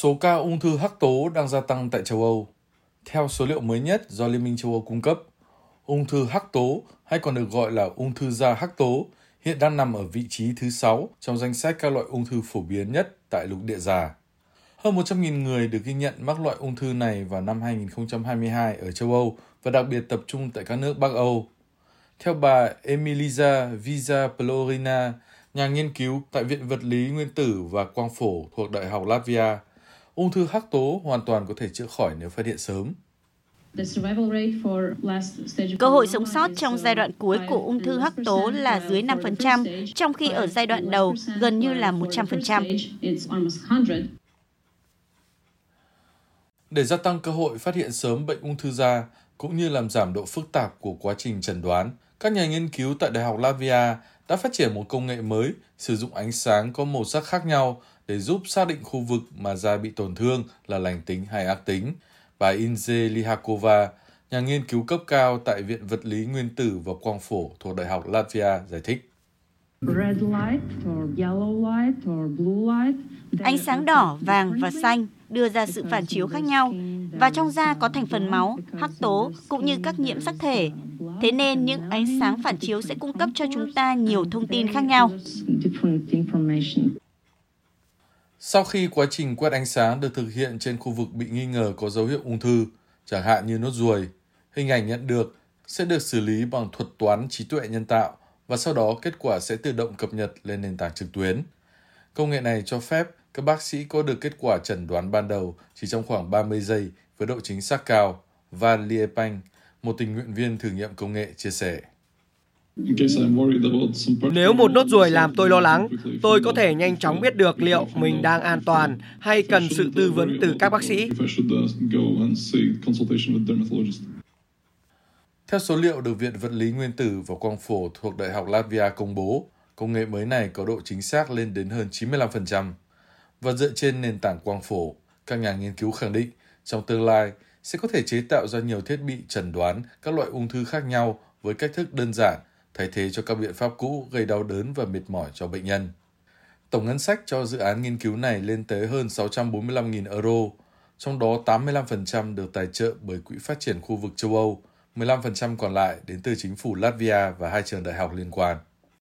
Số ca ung thư hắc tố đang gia tăng tại châu Âu. Theo số liệu mới nhất do Liên minh châu Âu cung cấp, ung thư hắc tố hay còn được gọi là ung thư da hắc tố hiện đang nằm ở vị trí thứ 6 trong danh sách các loại ung thư phổ biến nhất tại lục địa già. Hơn 100.000 người được ghi nhận mắc loại ung thư này vào năm 2022 ở châu Âu và đặc biệt tập trung tại các nước Bắc Âu. Theo bà Emiliza Viza-Plorina, nhà nghiên cứu tại Viện Vật lý Nguyên tử và Quang phổ thuộc Đại học Latvia, ung thư hắc tố hoàn toàn có thể chữa khỏi nếu phát hiện sớm. Cơ hội sống sót trong giai đoạn cuối của ung thư hắc tố là dưới 5%, trong khi ở giai đoạn đầu gần như là 100%. Để gia tăng cơ hội phát hiện sớm bệnh ung thư da, cũng như làm giảm độ phức tạp của quá trình chẩn đoán, các nhà nghiên cứu tại Đại học Latvia đã phát triển một công nghệ mới sử dụng ánh sáng có màu sắc khác nhau để giúp xác định khu vực mà da bị tổn thương là lành tính hay ác tính. Bà Inze Lihakova, nhà nghiên cứu cấp cao tại Viện Vật lý Nguyên tử và Quang phổ thuộc Đại học Latvia giải thích. Ánh sáng đỏ, vàng và xanh đưa ra sự phản chiếu khác nhau, và trong da có thành phần máu, hắc tố cũng như các nhiễm sắc thể. Thế nên những ánh sáng phản chiếu sẽ cung cấp cho chúng ta nhiều thông tin khác nhau. Sau khi quá trình quét ánh sáng được thực hiện trên khu vực bị nghi ngờ có dấu hiệu ung thư, chẳng hạn như nốt ruồi, hình ảnh nhận được sẽ được xử lý bằng thuật toán trí tuệ nhân tạo và sau đó kết quả sẽ tự động cập nhật lên nền tảng trực tuyến. Công nghệ này cho phép các bác sĩ có được kết quả chẩn đoán ban đầu chỉ trong khoảng 30 giây với độ chính xác cao, Van Liepang, một tình nguyện viên thử nghiệm công nghệ, chia sẻ. Nếu một nốt ruồi làm tôi lo lắng, tôi có thể nhanh chóng biết được liệu mình đang an toàn hay cần sự tư vấn từ các bác sĩ. Theo số liệu được Viện Vật lý Nguyên tử và Quang phổ thuộc Đại học Latvia công bố, công nghệ mới này có độ chính xác lên đến hơn 95%. Và dựa trên nền tảng quang phổ, các nhà nghiên cứu khẳng định trong tương lai sẽ có thể chế tạo ra nhiều thiết bị chẩn đoán các loại ung thư khác nhau với cách thức đơn giản, thay thế cho các biện pháp cũ gây đau đớn và mệt mỏi cho bệnh nhân. Tổng ngân sách cho dự án nghiên cứu này lên tới hơn 645.000 euro, trong đó 85% được tài trợ bởi Quỹ phát triển khu vực châu Âu, 15% còn lại đến từ chính phủ Latvia và 2 trường đại học liên quan.